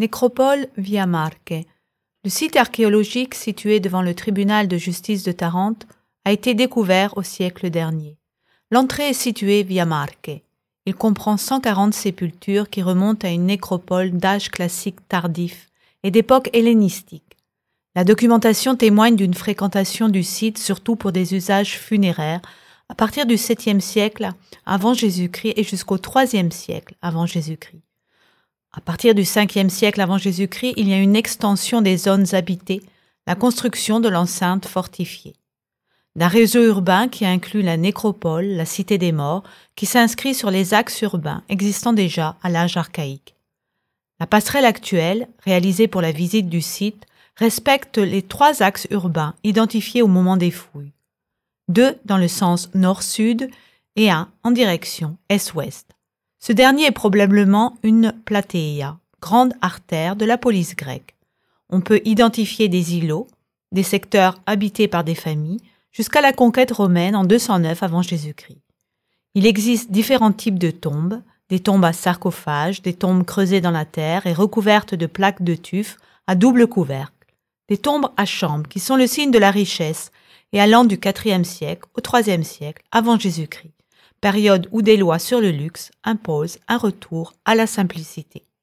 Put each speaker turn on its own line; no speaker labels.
Nécropole Via Marche. Le site archéologique situé devant le tribunal de justice de Tarente a été découvert au siècle dernier. L'entrée est située Via Marche. Il comprend 140 sépultures qui remontent à une nécropole d'âge classique tardif et d'époque hellénistique. La documentation témoigne d'une fréquentation du site surtout pour des usages funéraires à partir du 7e siècle avant Jésus-Christ et jusqu'au 3e siècle avant Jésus-Christ. À partir du 5e siècle avant Jésus-Christ, il y a une extension des zones habitées, la construction de l'enceinte fortifiée. D'un réseau urbain qui inclut la nécropole, la cité des morts, qui s'inscrit sur les axes urbains existant déjà à l'âge archaïque. La passerelle actuelle, réalisée pour la visite du site, respecte les 3 axes urbains identifiés au moment des fouilles. 2 dans le sens nord-sud et 1 en direction est-ouest. Ce dernier est probablement une plateia, grande artère de la police grecque. On peut identifier des îlots, des secteurs habités par des familles, jusqu'à la conquête romaine en 209 avant Jésus-Christ. Il existe différents types de tombes, des tombes à sarcophage, des tombes creusées dans la terre et recouvertes de plaques de tuf à double couvercle, des tombes à chambre qui sont le signe de la richesse et allant du IVe siècle au IIIe siècle avant Jésus-Christ, période où des lois sur le luxe imposent un retour à la simplicité.